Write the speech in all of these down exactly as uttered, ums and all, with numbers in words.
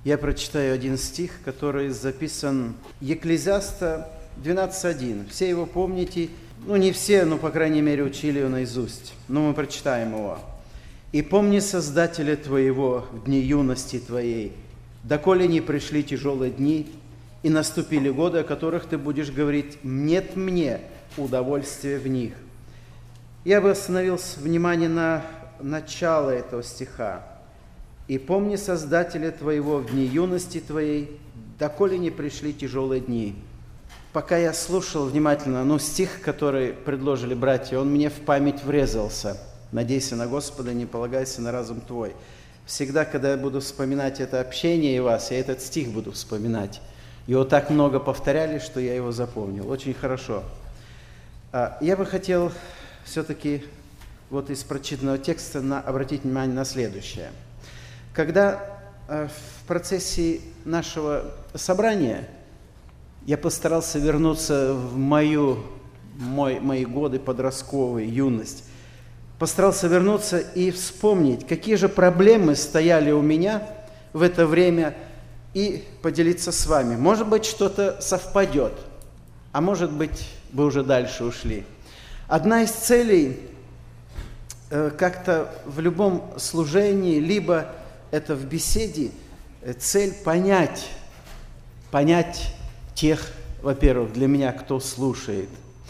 Я прочитаю один стих, который записан Екклезиаста двенадцать один. Все его помните, ну не все, но по крайней мере учили его наизусть. Но мы прочитаем его. «И помни Создателя твоего в дни юности твоей, доколе не пришли тяжелые дни, и наступили годы, о которых ты будешь говорить, нет мне удовольствия в них». Я бы остановил внимание на начало этого стиха. «И помни Создателя твоего в дни юности твоей, доколе не пришли тяжелые дни». Пока я слушал внимательно, ну, стих, который предложили братья, он мне в память врезался. «Надейся на Господа, не полагайся на разум твой». Всегда, когда я буду вспоминать это общение и вас, я этот стих буду вспоминать. Его так много повторяли, что я его запомнил. Очень хорошо. Я бы хотел все-таки вот из прочитанного текста на, обратить внимание на следующее. Когда в процессе нашего собрания я постарался вернуться в мою, мой, мои годы подростковые, юность, постарался вернуться и вспомнить, какие же проблемы стояли у меня в это время, и поделиться с вами. Может быть, что-то совпадет, а может быть, вы уже дальше ушли. Одна из целей э, как-то в любом служении, либо это в беседе, э, цель понять, понять тех, во-первых, для меня, кто слушает.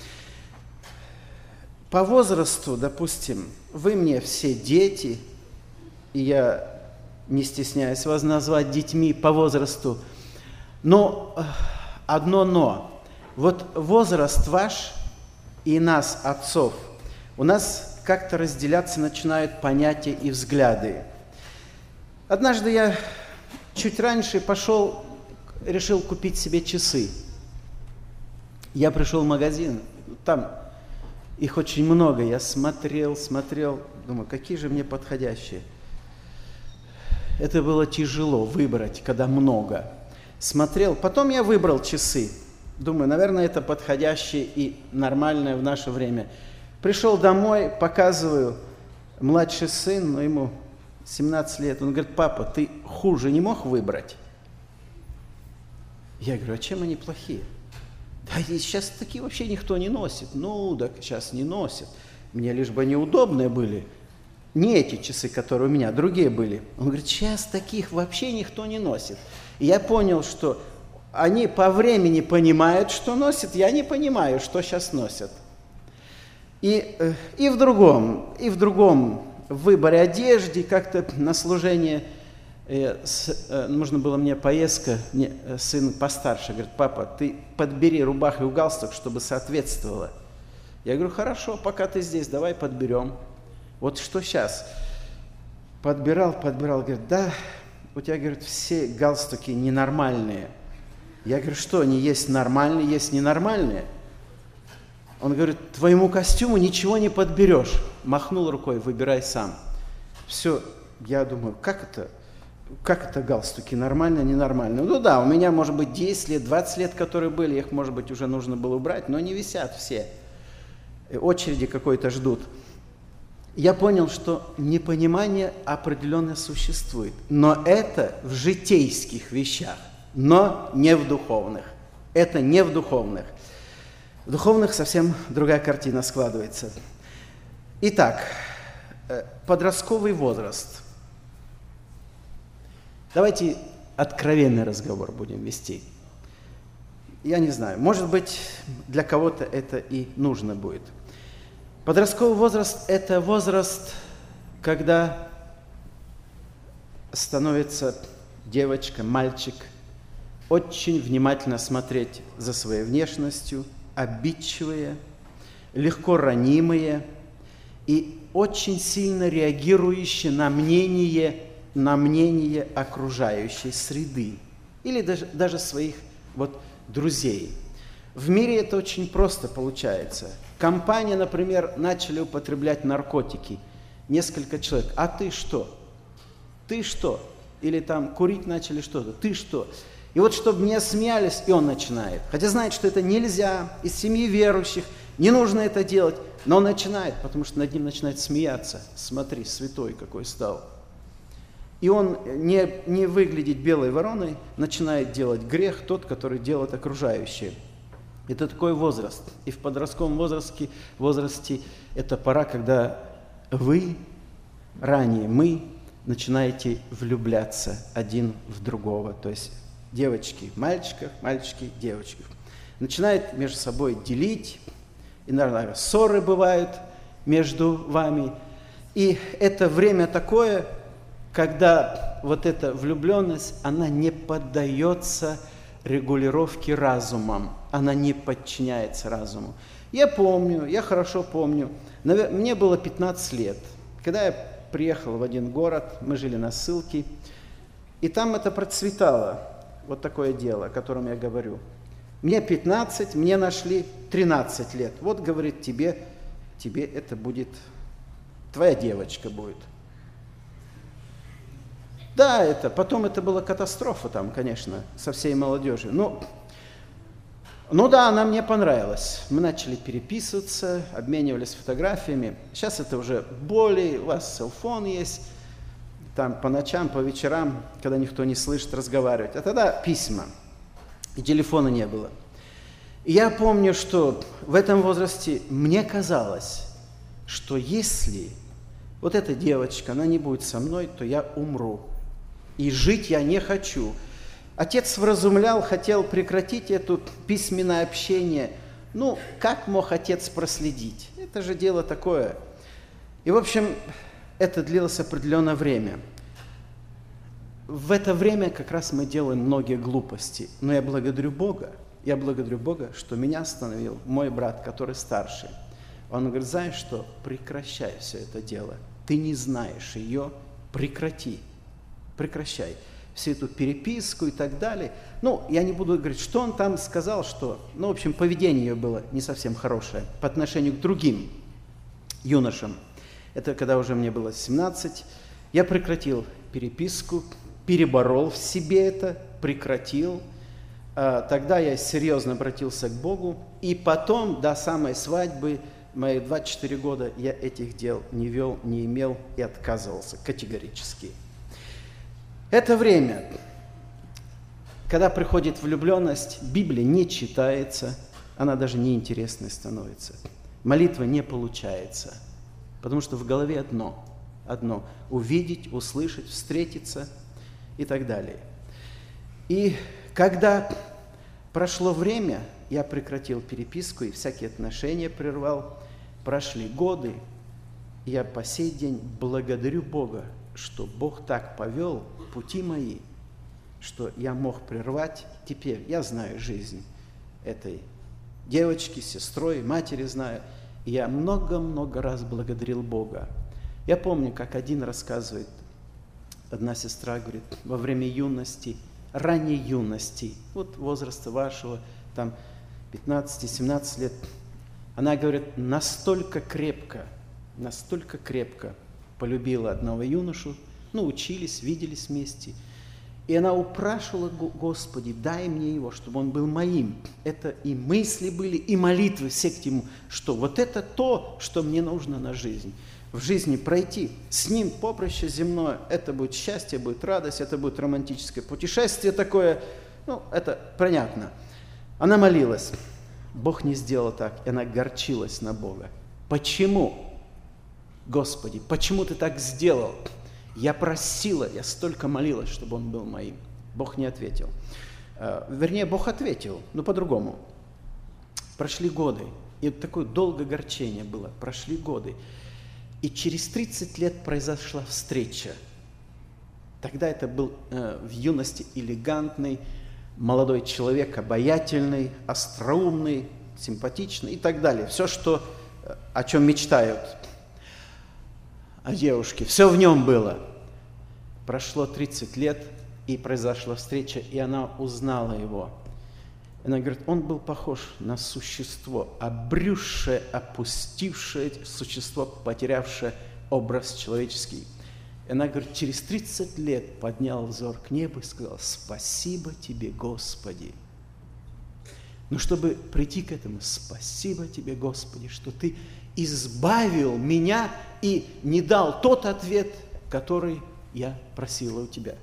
По возрасту, допустим, вы мне все дети, и я не стесняюсь вас назвать детьми по возрасту, но одно но. Вот возраст ваш и нас, отцов, у нас как-то разделяться начинают понятия и взгляды. Однажды я чуть раньше пошел, решил купить себе часы. Я пришел в магазин, там их очень много, я смотрел, смотрел, думаю, какие же мне подходящие. Это было тяжело выбрать, когда много. Смотрел, потом я выбрал часы. Думаю, наверное, это подходящее и нормальное в наше время. Пришел домой, показываю, младший сын, ну, ему семнадцать лет. Он говорит, папа, ты хуже не мог выбрать? Я говорю, а чем они плохие? Да сейчас такие вообще никто не носит. Ну, так сейчас не носят. Мне лишь бы они удобные были. Не эти часы, которые у меня, другие были. Он говорит, сейчас таких вообще никто не носит. И я понял, что они по времени понимают, что носят, я не понимаю, что сейчас носят. И, и в другом, и в другом в выборе одежды, как-то на служение, э, с, э, нужно было мне поездка, мне сын постарше, говорит, папа, ты подбери рубаху и галстук, чтобы соответствовало. Я говорю, хорошо, пока ты здесь, давай подберем. Вот что сейчас? Подбирал, подбирал, говорит, да, у тебя, говорит, все галстуки ненормальные. Я говорю, что, они есть нормальные, есть ненормальные? Он говорит, твоему костюму ничего не подберешь. Махнул рукой, выбирай сам. Все, я думаю, как это, как это галстуки, нормально, ненормально? Ну да, у меня, может быть, десять лет, двадцать лет, которые были, их, может быть, уже нужно было убрать, но не висят все. Очереди какой-то ждут. Я понял, что непонимание определенно существует, но это в житейских вещах, но не в духовных. Это не в духовных. В духовных совсем другая картина складывается. Итак, подростковый возраст. Давайте откровенный разговор будем вести. Я не знаю, может быть, для кого-то это и нужно будет. Подростковый возраст – это возраст, когда становится девочка, мальчик, очень внимательно смотреть за своей внешностью, обидчивые, легко ранимые и очень сильно реагирующие на мнение, на мнение окружающей среды или даже, даже своих вот, друзей. В мире это очень просто получается. Компания, например, начали употреблять наркотики. Несколько человек. А ты что? Ты что? Или там курить начали что-то. Ты что? И вот чтобы не смеялись, и он начинает. Хотя знает, что это нельзя, из семьи верующих, не нужно это делать. Но он начинает, потому что над ним начинает смеяться. Смотри, святой какой стал. И он не, не выглядит белой вороной, начинает делать грех тот, который делает окружающие. Это такой возраст. И в подростковом возрасте, возрасте это пора, когда вы, ранее мы, начинаете влюбляться один в другого. То есть девочки в мальчиков, мальчики в девочках. Начинают между собой делить, иногда ссоры бывают между вами. И это время такое, когда вот эта влюбленность, она не поддается регулировке разумом, она не подчиняется разуму. Я помню, я хорошо помню, мне было пятнадцать лет, когда я приехал в один город, мы жили на ссылке, и там это процветало, вот такое дело, о котором я говорю. Мне пятнадцать, мне нашли тринадцать лет. Вот, говорит, тебе, тебе это будет, твоя девочка будет. Да, это, потом это была катастрофа там, конечно, со всей молодежью. Ну, ну да, она мне понравилась. Мы начали переписываться, обменивались фотографиями. Сейчас это уже более, у вас селфон есть, там по ночам, по вечерам, когда никто не слышит, разговаривать. А тогда письма, и телефона не было. И я помню, что в этом возрасте мне казалось, что если вот эта девочка, она не будет со мной, то я умру. И жить я не хочу. Отец вразумлял, хотел прекратить это письменное общение. Ну, как мог отец проследить? Это же дело такое. И, в общем, это длилось определенное время. В это время как раз мы делаем многие глупости. Но я благодарю Бога. Я благодарю Бога, что меня остановил мой брат, который старше. Он говорит, знаешь что, прекращай все это дело. Ты не знаешь ее, прекрати. Прекращай всю эту переписку и так далее. Ну, я не буду говорить, что он там сказал, что, ну, в общем, поведение ее было не совсем хорошее по отношению к другим юношам. Это когда уже мне было семнадцать. Я прекратил переписку, переборол в себе это, прекратил. Тогда я серьезно обратился к Богу. И потом, до самой свадьбы, мои двадцать четыре года, я этих дел не вел, не имел и отказывался категорически. Это время, когда приходит влюбленность, Библия не читается, она даже неинтересной становится. Молитва не получается, потому что в голове одно, одно – увидеть, услышать, встретиться и так далее. И когда прошло время, я прекратил переписку и всякие отношения прервал, прошли годы, и я по сей день благодарю Бога, что Бог так повел пути мои, что я мог прервать. Теперь я знаю жизнь этой девочки, сестрой, матери знаю. И я много-много раз благодарил Бога. Я помню, как один рассказывает, одна сестра говорит, во время юности, ранней юности, вот возраста вашего, там пятнадцать-семнадцать лет, она говорит, настолько крепко, настолько крепко полюбила одного юношу, ну, учились, виделись вместе. И она упрашивала, Господи, дай мне его, чтобы он был моим. Это и мысли были, и молитвы все к нему, что вот это то, что мне нужно на жизнь. В жизни пройти с ним поприще земное, это будет счастье, будет радость, это будет романтическое путешествие такое, ну, это понятно. Она молилась, Бог не сделал так, и она горчилась на Бога. Почему? Господи, почему ты так сделал? Я просила, я столько молилась, чтобы он был моим. Бог не ответил. Вернее, Бог ответил, но по-другому. Прошли годы, и такое долгое горчение было. Прошли годы. И через тридцать лет произошла встреча. Тогда это был э, в юности элегантный, молодой человек, обаятельный, остроумный, симпатичный и так далее. Все, что, о чем мечтают о девушке, все в нем было. Прошло тридцать лет, и произошла встреча, и она узнала его. Она говорит, он был похож на существо, обрюзшее, опустившее существо, потерявшее образ человеческий. И она говорит, через тридцать лет поднял взор к небу и сказал, спасибо тебе, Господи. Но чтобы прийти к этому, спасибо тебе, Господи, что ты избавил меня и не дал тот ответ, который я просила у тебя.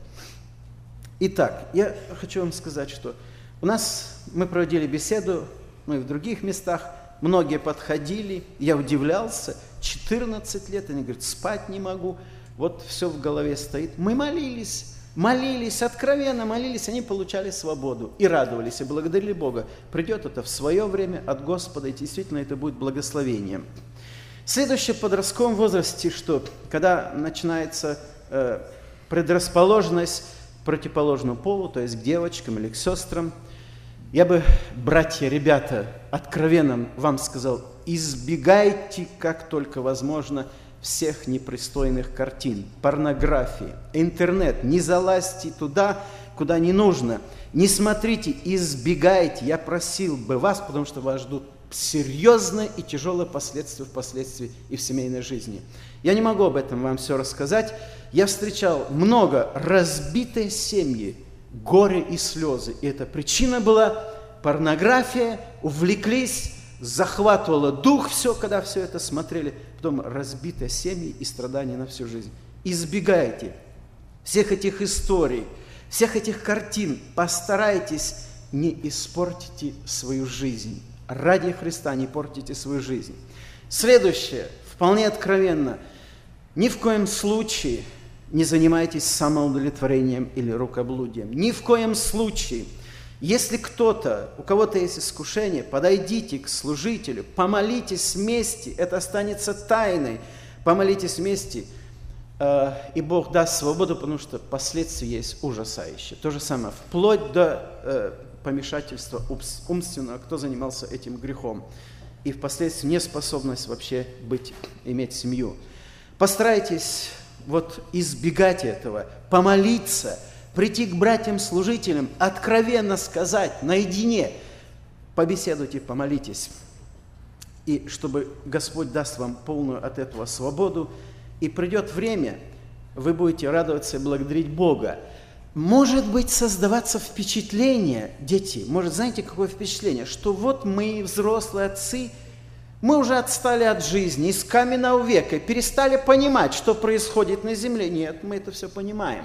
Итак, я хочу вам сказать, что у нас, мы проводили беседу, ну и в других местах, многие подходили, я удивлялся, четырнадцать лет, они говорят, спать не могу, вот все в голове стоит. Мы молились, молились, откровенно молились, они получали свободу и радовались, и благодарили Бога. Придет это в свое время от Господа, и действительно это будет благословением. Следующее в подростковом возрасте, что когда начинается э, предрасположенность к противоположному полу, то есть к девочкам или к сестрам, я бы, братья, ребята, откровенно вам сказал, избегайте, как только возможно, всех непристойных картин, порнографии, интернет. Не залазьте туда, куда не нужно. Не смотрите, избегайте. Я просил бы вас, потому что вас ждут серьезные и тяжелые последствия впоследствии и в семейной жизни. Я не могу об этом вам все рассказать. Я встречал много разбитые семьи, горе и слезы. И эта причина была порнография, увлеклись, захватывало дух все, когда все это смотрели. Потом разбитые семьи и страдания на всю жизнь. Избегайте всех этих историй, всех этих картин. Постарайтесь, не испортите свою жизнь. Ради Христа не портите свою жизнь. Следующее, вполне откровенно. Ни в коем случае не занимайтесь самоудовлетворением или рукоблудием. Ни в коем случае. Если кто-то, у кого-то есть искушение, подойдите к служителю, помолитесь вместе, это останется тайной. Помолитесь вместе, э, и Бог даст свободу, потому что последствия есть ужасающие. То же самое, вплоть до э, помешательства умственного, кто занимался этим грехом. И впоследствии неспособность вообще быть, иметь семью. Постарайтесь вот избегать этого, помолиться, прийти к братьям-служителям, откровенно сказать, наедине, побеседуйте, помолитесь. И чтобы Господь даст вам полную от этого свободу, и придет время, вы будете радоваться и благодарить Бога. Может быть, создаваться впечатление, дети, может, знаете, какое впечатление, что вот мы, взрослые отцы, мы уже отстали от жизни, из каменного века, перестали понимать, что происходит на земле. Нет, мы это все понимаем.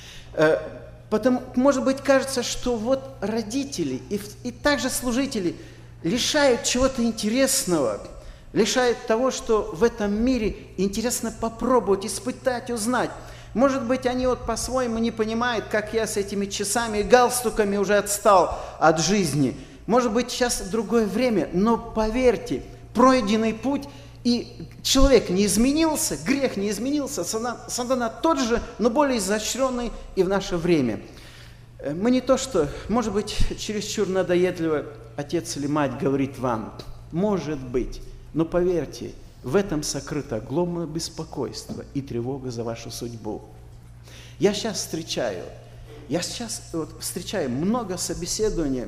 Потому, может быть, кажется, что вот родители и, и также служители лишают чего-то интересного, лишают того, что в этом мире интересно попробовать, испытать, узнать. Может быть, они вот по-своему не понимают, как я с этими часами и галстуками уже отстал от жизни. Может быть, сейчас другое время, но поверьте, пройденный путь, и человек не изменился, грех не изменился, сатана тот же, но более изощренный и в наше время. Мы не то что, может быть, чересчур надоедливо отец или мать говорит вам, может быть, но поверьте, в этом сокрыто огромное беспокойство и тревога за вашу судьбу. Я сейчас встречаю, я сейчас вот, встречаю много собеседований,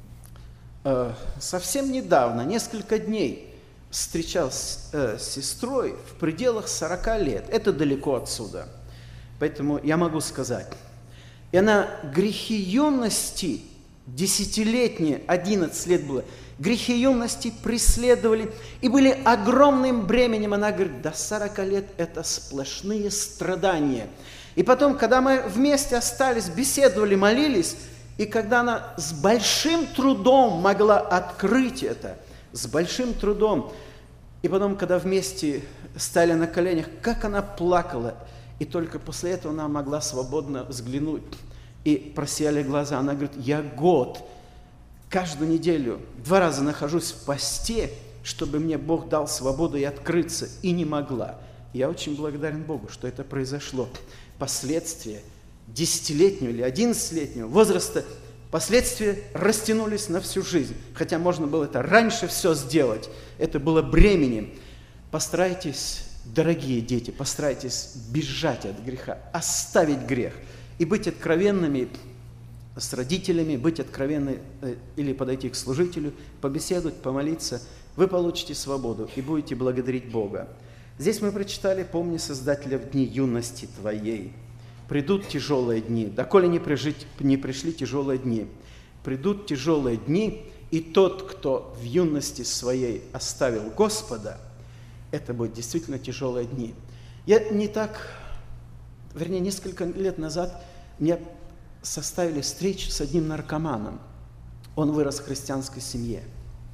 э, совсем недавно, несколько дней, встречался э, с сестрой в пределах сорока лет. Это далеко отсюда. Поэтому я могу сказать. И она грехи юности, десятилетние, одиннадцать лет было, грехи юности преследовали и были огромным бременем. Она говорит, до сорока лет это сплошные страдания. И потом, когда мы вместе остались, беседовали, молились, и когда она с большим трудом могла открыть это, с большим трудом. И потом, когда вместе стали на коленях, как она плакала. И только после этого она могла свободно взглянуть. И просияли глаза. Она говорит, я год, каждую неделю, два раза нахожусь в посте, чтобы мне Бог дал свободу и открыться. И не могла. Я очень благодарен Богу, что это произошло. Последствия десятилетнего или одиннадцатилетнего возраста, последствия растянулись на всю жизнь. Хотя можно было это раньше все сделать. Это было бременем. Постарайтесь, дорогие дети, постарайтесь бежать от греха, оставить грех и быть откровенными с родителями, быть откровенны или подойти к служителю, побеседовать, помолиться. Вы получите свободу и будете благодарить Бога. Здесь мы прочитали, помни Создателя в дни юности твоей. Придут тяжелые дни, доколе не, прижить, не пришли тяжелые дни. Придут тяжелые дни, и тот, кто в юности своей оставил Господа, это будут действительно тяжелые дни. Я не так вернее, несколько лет назад мне составили встречу с одним наркоманом. Он вырос в христианской семье.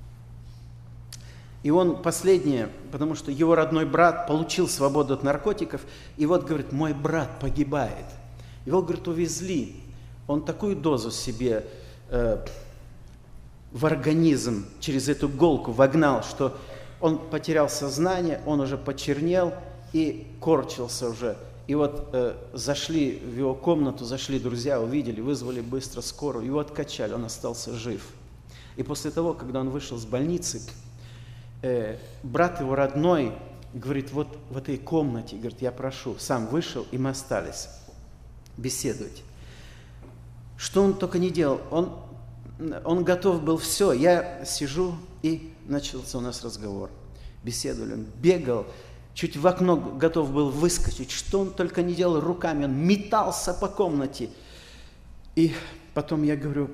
И он последнее, потому что его родной брат получил свободу от наркотиков, и вот, говорит, мой брат погибает. Его, говорит, увезли. Он такую дозу себе э, в организм через эту иголку вогнал, что он потерял сознание, он уже почернел и корчился уже. И вот э, зашли в его комнату, зашли друзья, увидели, вызвали быстро скорую, его откачали, он остался жив. И после того, когда он вышел с больницы, э, брат его родной говорит, вот в этой комнате, говорит, я прошу, сам вышел, и мы остались беседовать. Что он только не делал, он, он готов был все. Я сижу, и начался у нас разговор. Беседовали, он бегал, чуть в окно готов был выскочить, что он только не делал руками, он метался по комнате. И потом я говорю,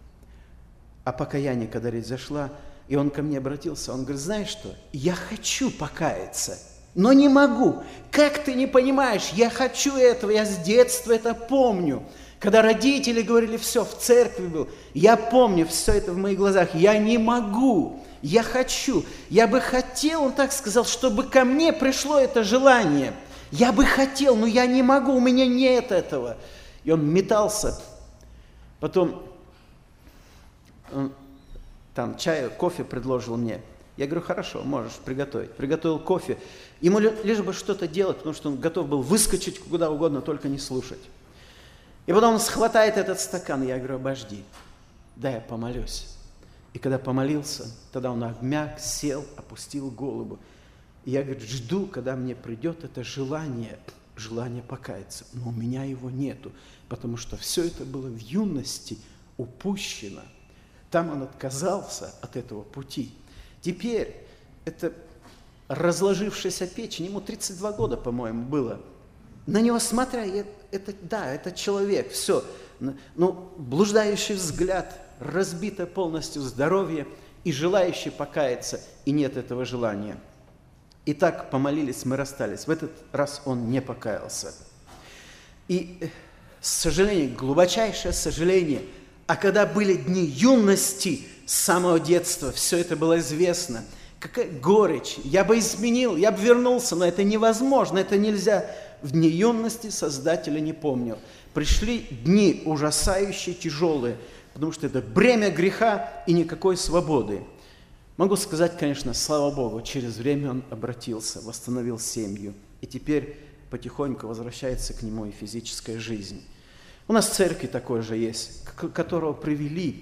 о покаянии, когда речь зашла, и он ко мне обратился, он говорит, знаешь что, я хочу покаяться, но не могу. Как ты не понимаешь, я хочу этого, я с детства это помню. Когда родители говорили, все, в церкви был, я помню все это в моих глазах, я не могу. Я хочу, я бы хотел, он так сказал, чтобы ко мне пришло это желание. Я бы хотел, но я не могу, у меня нет этого. И он метался. Потом он там чай, кофе предложил мне. Я говорю, хорошо, можешь приготовить. Приготовил кофе. Ему лишь бы что-то делать, потому что он готов был выскочить куда угодно, только не слушать. И потом он схватает этот стакан. Я говорю, обожди, дай я помолюсь. И когда помолился, тогда он обмяк, сел, опустил голову. И я, говорит, жду, когда мне придет это желание, желание покаяться. Но у меня его нету, потому что все это было в юности упущено. Там он отказался от этого пути. Теперь это разложившаяся печень, ему тридцать два года, по-моему, было. На него смотря, это, да, это человек, все. Ну, блуждающий взгляд, разбито полностью здоровье и желающий покаяться, и нет этого желания. И так помолились, мы расстались. В этот раз он не покаялся. И сожаление, глубочайшее сожаление, а когда были дни юности, с самого детства, все это было известно, какая горечь, я бы изменил, я бы вернулся, но это невозможно, это нельзя. В дни юности Создателя не помнил. Пришли дни ужасающие, тяжелые, потому что это бремя греха и никакой свободы. Могу сказать, конечно, слава Богу, через время он обратился, восстановил семью, и теперь потихоньку возвращается к нему и физическая жизнь. У нас в церкви такой же есть, которого привели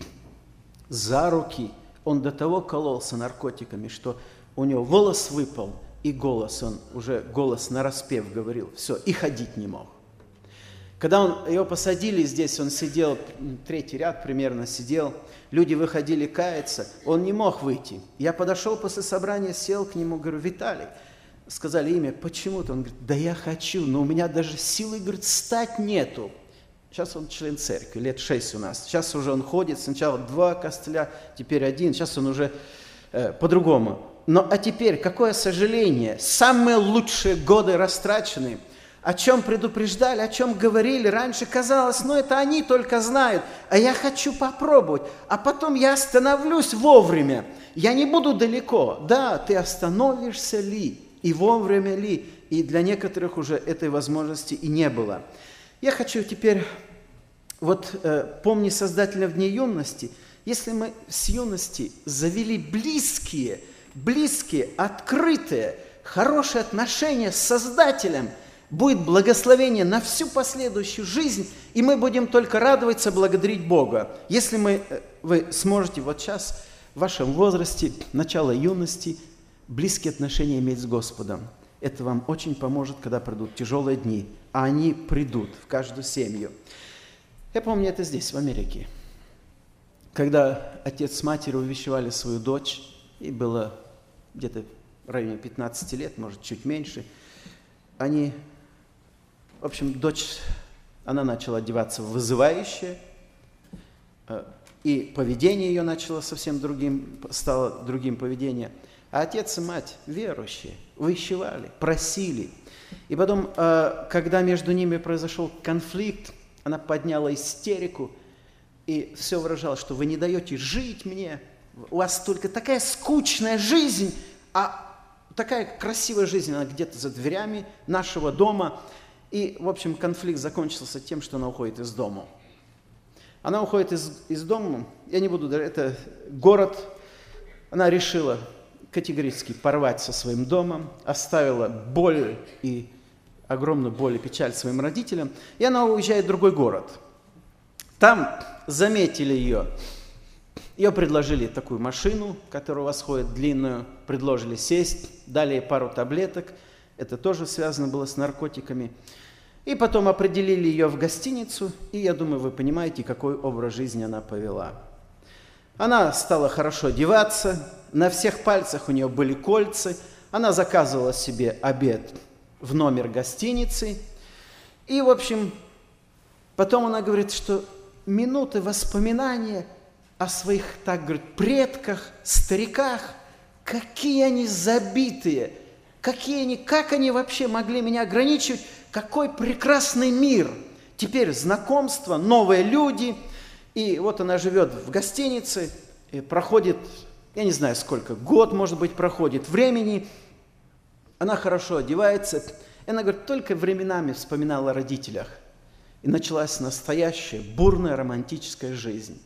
за руки, он до того кололся наркотиками, что у него волос выпал, и голос, он уже голос нараспев говорил, все, и ходить не мог. Когда он, его посадили здесь, он сидел, третий ряд примерно сидел, люди выходили каяться, он не мог выйти. Я подошел после собрания, сел к нему, говорю, Виталий, сказали имя, почему-то, он говорит, да я хочу, но у меня даже силы, говорит, встать нету. Сейчас он член церкви, лет шесть у нас, сейчас уже он ходит, сначала два костыля, теперь один, сейчас он уже э, по-другому. Но а теперь, какое сожаление, самые лучшие годы растрачены, о чем предупреждали, о чем говорили раньше, казалось, ну это они только знают, а я хочу попробовать, а потом я остановлюсь вовремя, я не буду далеко. Да, ты остановишься ли, и вовремя ли, и для некоторых уже этой возможности и не было. Я хочу теперь, вот э, помни Создателя в дни юности, если мы с юности завели близкие, близкие, открытые, хорошие отношения с Создателем, будет благословение на всю последующую жизнь, и мы будем только радоваться, благодарить Бога. Если мы, вы сможете вот сейчас, в вашем возрасте, начало юности, близкие отношения иметь с Господом, это вам очень поможет, когда придут тяжелые дни, а они придут в каждую семью. Я помню это здесь, в Америке, когда отец с матерью увещевали свою дочь, ей было где-то в районе пятнадцати лет, может, чуть меньше, они, в общем, дочь, она начала одеваться вызывающе, и поведение ее начало совсем другим, стало другим поведением. А отец и мать верующие, увещевали, просили. И потом, когда между ними произошел конфликт, она подняла истерику и все выражала, что вы не даете жить мне, у вас только такая скучная жизнь, а такая красивая жизнь, она где-то за дверями нашего дома. И, в общем, конфликт закончился тем, что она уходит из дома. Она уходит из, из дома, я не буду, это город, она решила категорически порвать со своим домом, оставила боль и огромную боль и печаль своим родителям, и она уезжает в другой город. Там заметили ее, ее предложили такую машину, которая у вас ходит длинную, предложили сесть, дали ей пару таблеток, это тоже связано было с наркотиками, и потом определили ее в гостиницу, и я думаю, вы понимаете, какой образ жизни она повела. Она стала хорошо одеваться, на всех пальцах у нее были кольца, она заказывала себе обед в номер гостиницы. И, в общем, потом она говорит, что минуты воспоминания о своих, так говорит, предках, стариках, какие они забитые, какие они, как они вообще могли меня ограничивать, какой прекрасный мир. Теперь знакомства, новые люди. И вот она живет в гостинице, и проходит, я не знаю сколько, год, может быть, проходит времени. Она хорошо одевается. И она говорит, только временами вспоминала о родителях. И началась настоящая, бурная, романтическая жизнь.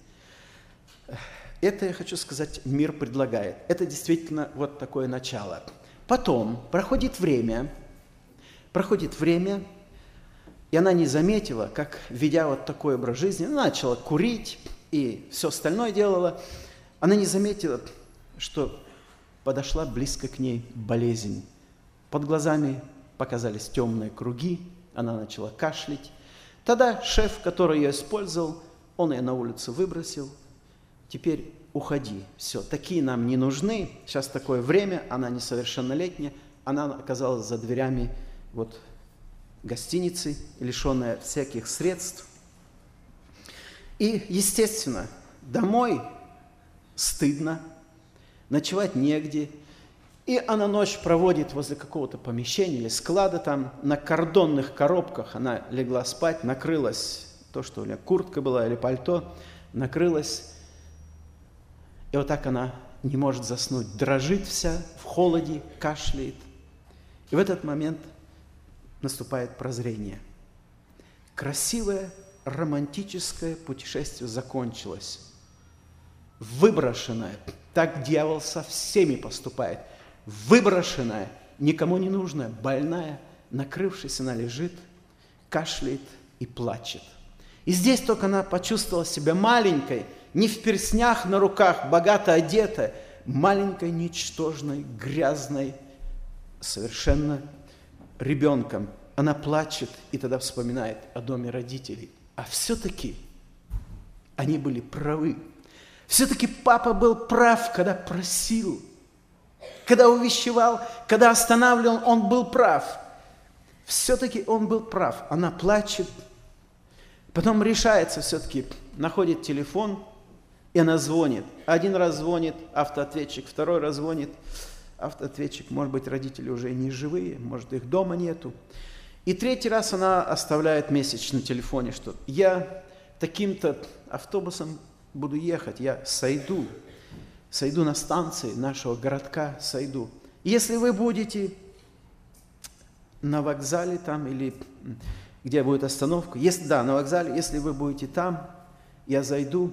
Это, я хочу сказать, мир предлагает. Это действительно вот такое начало. Потом проходит время, проходит время, и она не заметила, как, ведя вот такой образ жизни, она начала курить и все остальное делала. Она не заметила, что подошла близко к ней болезнь. Под глазами показались темные круги, она начала кашлять. Тогда шеф, который ее использовал, он ее на улицу выбросил. Теперь уходи, все, такие нам не нужны. Сейчас такое время, она несовершеннолетняя, она оказалась за дверями вот гостиницы, лишенная всяких средств. И, естественно, домой стыдно, ночевать негде. И она ночь проводит возле какого-то помещения или склада, там на картонных коробках она легла спать, накрылась, то, что у нее куртка была или пальто, накрылась. И вот так она не может заснуть, дрожит вся в холоде, кашляет. И в этот момент наступает прозрение. Красивое, романтическое путешествие закончилось. Выброшенное, так дьявол со всеми поступает. Выброшенная, никому не нужная, больная, накрывшись, она лежит, кашляет и плачет. И здесь только она почувствовала себя маленькой, не в перстнях на руках, богато одетая, маленькой, ничтожной, грязной, совершенно ребенком. Она плачет и тогда вспоминает о доме родителей. А все-таки они были правы. Все-таки папа был прав, когда просил. Когда увещевал, когда останавливал, он был прав. Все-таки он был прав. Она плачет. Потом решается все-таки, находит телефон, и она звонит. Один раз звонит автоответчик, второй раз звонит автоответчик. Может быть, родители уже не живые, может, их дома нету. И третий раз она оставляет месседж на телефоне, что я таким-то автобусом буду ехать, я сойду. Сойду на станции нашего городка, сойду. Если вы будете на вокзале там, или где будет остановка, если, да, на вокзале, если вы будете там, я зайду,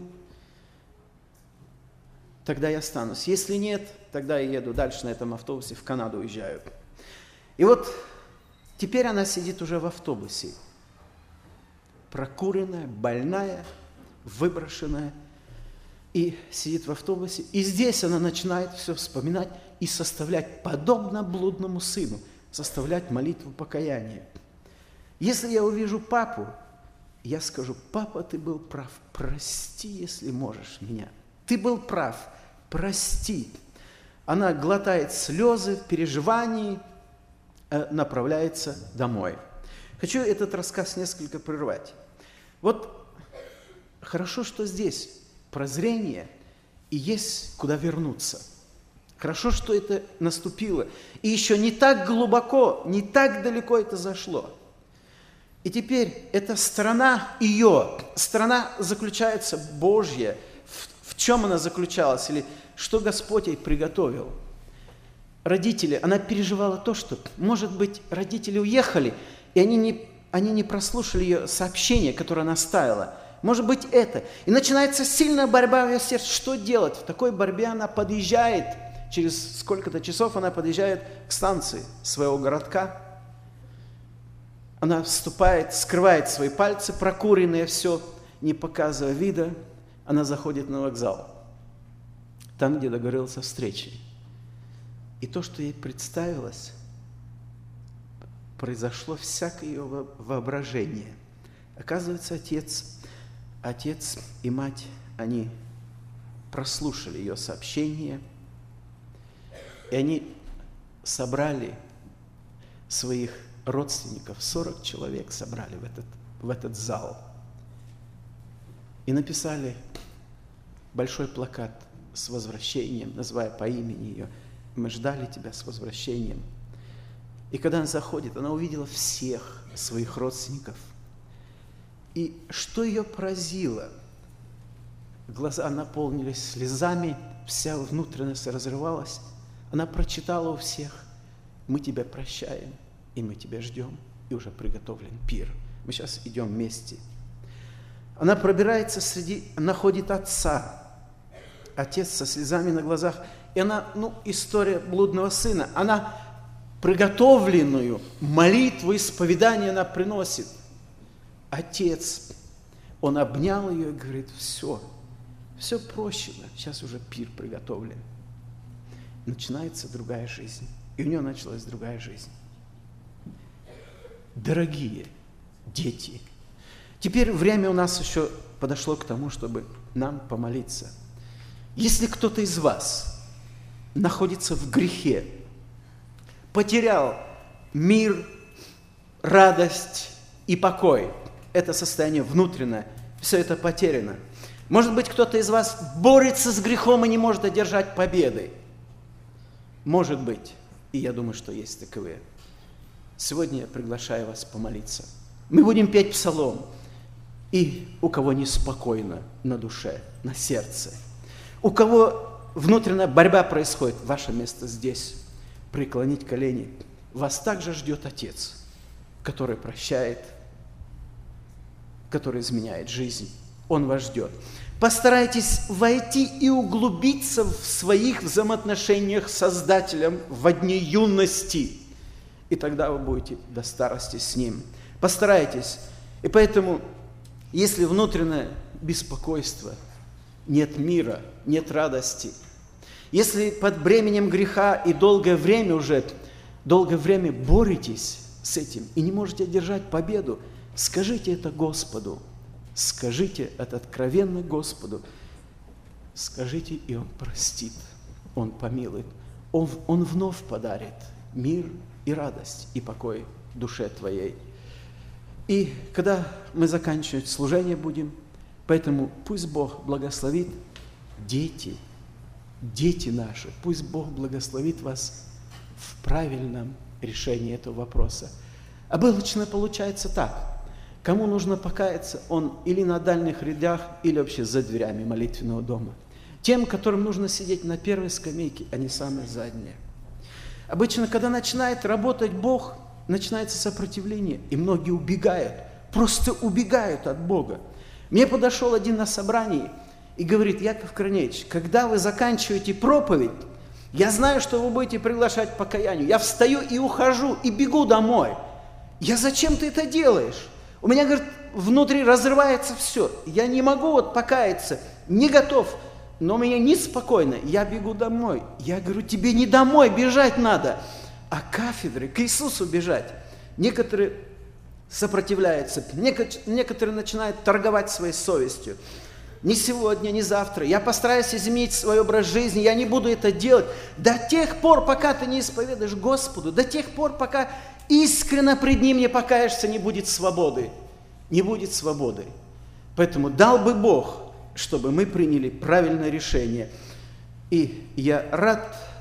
тогда я останусь. Если нет, тогда я еду дальше на этом автобусе, в Канаду уезжаю. И вот теперь она сидит уже в автобусе, прокуренная, больная, выброшенная, и сидит в автобусе, и здесь она начинает все вспоминать и составлять, подобно блудному сыну, составлять молитву покаяния. Если я увижу папу, я скажу: папа, ты был прав, прости, если можешь меня. Ты был прав, прости. Она глотает слезы в переживании, направляется домой. Хочу этот рассказ несколько прервать. Вот хорошо, что здесь прозрение и есть куда вернуться. Хорошо, что это наступило. И еще не так глубоко, не так далеко это зашло. И теперь эта сторона ее, сторона заключается Божья. В, в чем она заключалась? Или что Господь ей приготовил? Родители, она переживала то, что, может быть, родители уехали, и они не, они не прослушали ее сообщение, которое она ставила. Может быть, это. И начинается сильная борьба в ее сердце. Что делать? В такой борьбе она подъезжает, через сколько-то часов она подъезжает к станции своего городка. Она вступает, скрывает свои пальцы, прокуренные, все, не показывая вида. Она заходит на вокзал, там, где договорился о встрече. И то, что ей представилось, произошло всякое ее воображение. Оказывается, отец, отец и мать, они прослушали ее сообщение, и они собрали своих родственников, сорок человек собрали в этот, в этот зал и написали большой плакат с возвращением, называя по имени ее. Мы ждали тебя с возвращением. И когда она заходит, она увидела всех своих родственников. И что ее поразило? Глаза наполнились слезами, вся внутренность разрывалась. Она прочитала у всех: мы тебя прощаем, и мы тебя ждем, и уже приготовлен пир. Мы сейчас идем вместе. Она пробирается среди, находит отца. Отец со слезами на глазах. И она, ну, история блудного сына. Она приготовленную молитву, исповедание она приносит. Отец, он обнял ее и говорит: все, все прощено, сейчас уже пир приготовлен. Начинается другая жизнь. И у нее началась другая жизнь. Дорогие дети, теперь время у нас еще подошло к тому, чтобы нам помолиться. Если кто-то из вас находится в грехе, потерял мир, радость и покой, это состояние внутреннее, все это потеряно. Может быть, кто-то из вас борется с грехом и не может одержать победы. Может быть, и я думаю, что есть таковые. Сегодня я приглашаю вас помолиться. Мы будем петь псалом. И у кого неспокойно на душе, на сердце, у кого внутренняя борьба происходит, ваше место здесь, преклонить колени. Вас также ждет Отец, который прощает, который изменяет жизнь. Он вас ждет. Постарайтесь войти и углубиться в своих взаимоотношениях с Создателем во дни юности. И тогда вы будете до старости с Ним. Постарайтесь. И поэтому, если внутреннее беспокойство, нет мира, нет радости, если под бременем греха и долгое время уже, долгое время боретесь с этим и не можете одержать победу, скажите это Господу. Скажите это откровенно Господу. Скажите, и Он простит, Он помилует. Он, Он вновь подарит мир и радость, и покой душе твоей. И когда мы заканчивать служение будем, поэтому пусть Бог благословит дети, дети наши, пусть Бог благословит вас в правильном решении этого вопроса. Обычно получается так. Кому нужно покаяться, он или на дальних рядах, или вообще за дверями молитвенного дома. Тем, которым нужно сидеть на первой скамейке, а не самые задние. Обычно, когда начинает работать Бог, начинается сопротивление, и многие убегают, просто убегают от Бога. Мне подошел один на собрании и говорит: Яков Корнеевич, когда вы заканчиваете проповедь, я знаю, что вы будете приглашать к покаянию. Я встаю и ухожу, и бегу домой. Я: зачем ты это делаешь? У меня, говорит, внутри разрывается все. Я не могу вот покаяться, не готов, но у меня неспокойно. Я бегу домой. Я говорю: тебе не домой бежать надо, а к кафедре, к Иисусу бежать. Некоторые сопротивляются, некоторые начинают торговать своей совестью. Ни сегодня, ни завтра. Я постараюсь изменить свой образ жизни, я не буду это делать до тех пор, пока ты не исповедаешь Господу, до тех пор, пока искренне пред Ним не покаешься, не будет свободы. Не будет свободы. Поэтому дал бы Бог, чтобы мы приняли правильное решение. И я рад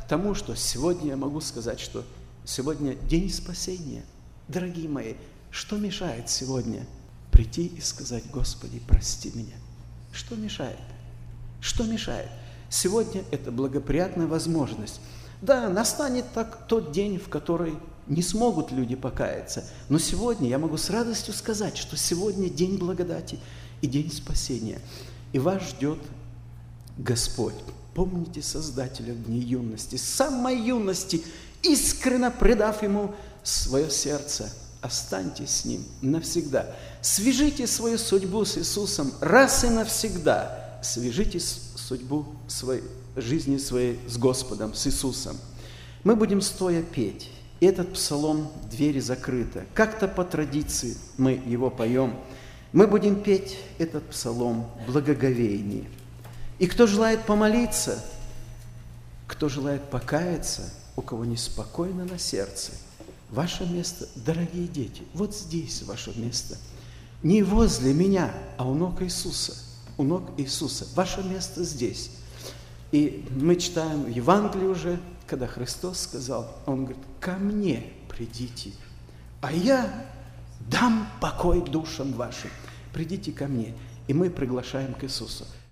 к тому, что сегодня я могу сказать, что сегодня день спасения. Дорогие мои, что мешает сегодня прийти и сказать: Господи, прости меня? Что мешает? Что мешает? Сегодня это благоприятная возможность. Да, настанет так тот день, в который не смогут люди покаяться. Но сегодня я могу с радостью сказать, что сегодня день благодати и день спасения. И вас ждет Господь. Помните Создателя в дни юности, с самой юности, искренно предав Ему свое сердце. Останьтесь с Ним навсегда. Свяжите свою судьбу с Иисусом раз и навсегда. Свяжите судьбу своей, жизни своей с Господом, с Иисусом. Мы будем стоя петь. И этот псалом «Двери закрыты». Как-то по традиции мы его поем. Мы будем петь этот псалом благоговейнее. И кто желает помолиться, кто желает покаяться, у кого неспокойно на сердце, ваше место, дорогие дети, вот здесь ваше место. Не возле меня, а у ног Иисуса. У ног Иисуса. Ваше место здесь. И мы читаем в Евангелии уже, когда Христос сказал, Он говорит: ко мне придите, а я дам покой душам вашим. Придите ко мне. И мы приглашаем к Иисусу.